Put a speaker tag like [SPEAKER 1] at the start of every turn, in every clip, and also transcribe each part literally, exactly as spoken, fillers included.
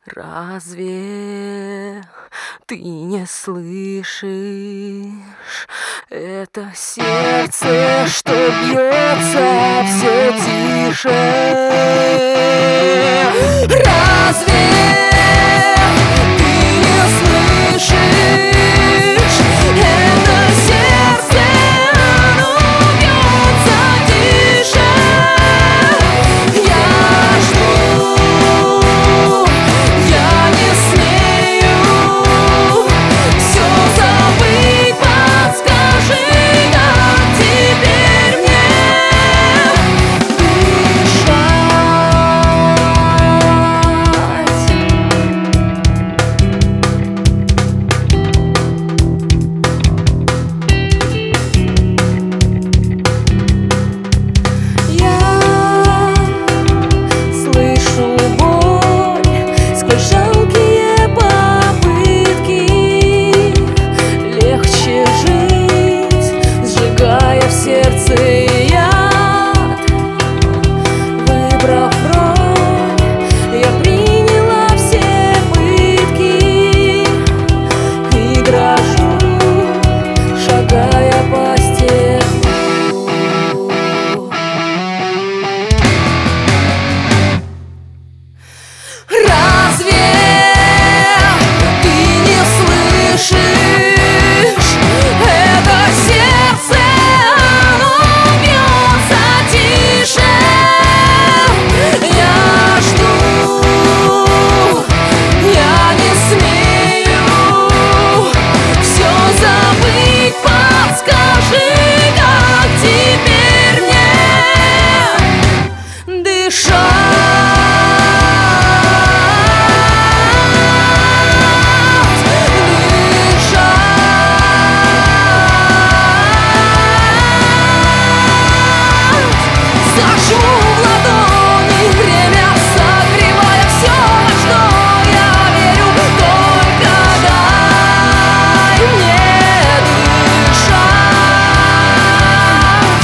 [SPEAKER 1] Разве ты не слышишь это сердце, что бьется все тише? Разве ты не слышишь это сердце, оно бьется тише? Я жду, я не смею все забыть. Подскажи, как теперь мне дышать? Я слышу боль сквозь жалкие попытки. Легче жить, сжигая в сердце яд. Выбрав роль, я приняла все пытки и дрожу, шагая по стеклу. Разве ты не слышишь это сердце, оно бьется тише? Я жду, я не смею все забыть. Подскажи, как теперь мне дышать? Зажму в ладони время, согревая все, во что я верю. Только дай мне дышать,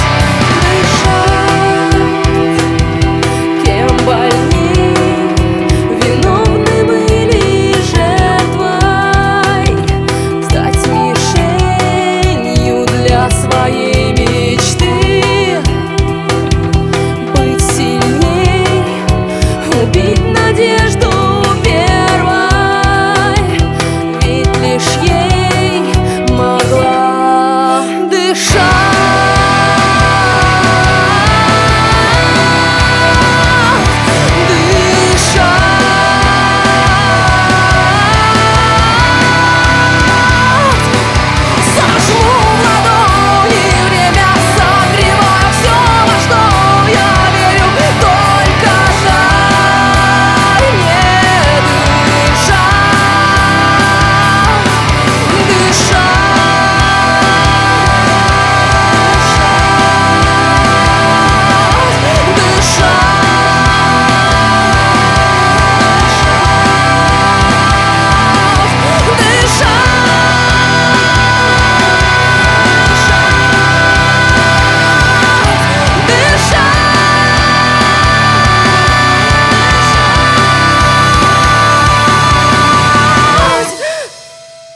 [SPEAKER 1] дышать. Кем больней, виновным или жертвой, стать мишенью для своей мечты. Быть сильней, убить надежду.